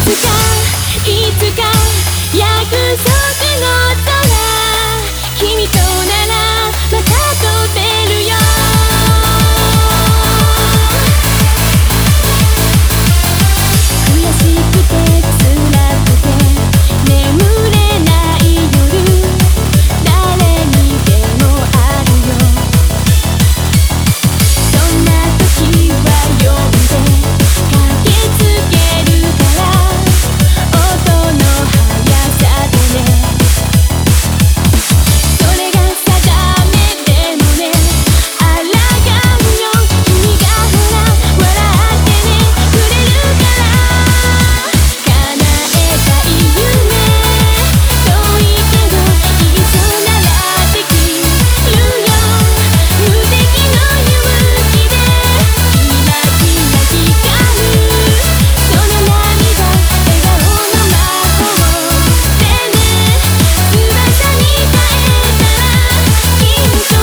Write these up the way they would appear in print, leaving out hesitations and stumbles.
つか約束の空、君とならまた飛べるよ。悔しくて辛くて眠れない夜、誰にでもあるよ。そんな時は呼んで駆けつけるから、音の速さでね。それが定めでもね、抗うよ。君がほら笑ってねくれるから、叶えたい夢、遠いけど一緒ならできるよ。無敵の勇気でキラキラ光る、その涙笑顔の魔法でね。翼に変えたらきっと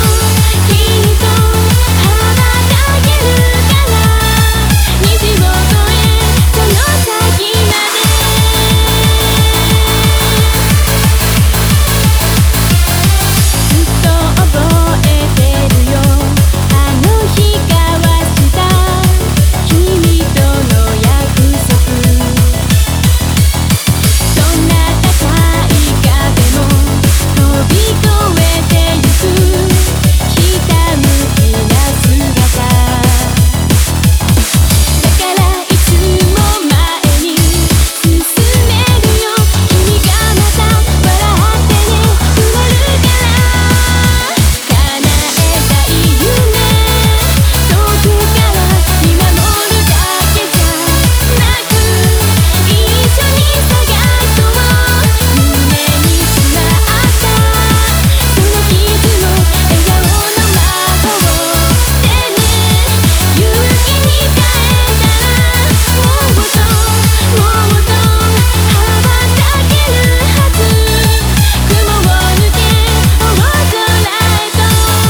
羽ばたけるから、虹を越えその先まで。ずっと覚えてるよ、あの日交わした君との約束。どんな高い壁も飛び越えてゆくひたむきな姿だから、いつも前に進めるよ。君がまた笑ってねくれるから、叶えたい夢、遠くから見守るだけじゃなく、一緒に探そう胸にしまったその傷も笑顔の魔法でね。勇気に変えたらもっと羽ばたけるはず。雲を抜け大空へと。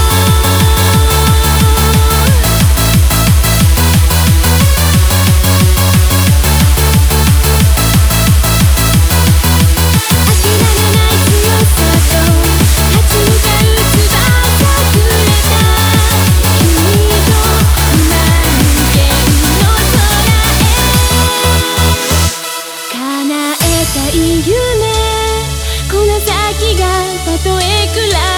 諦めない強さと立ち向かう翼くれた、君と満天の空へ。叶えたい夢、この先がたとえ暗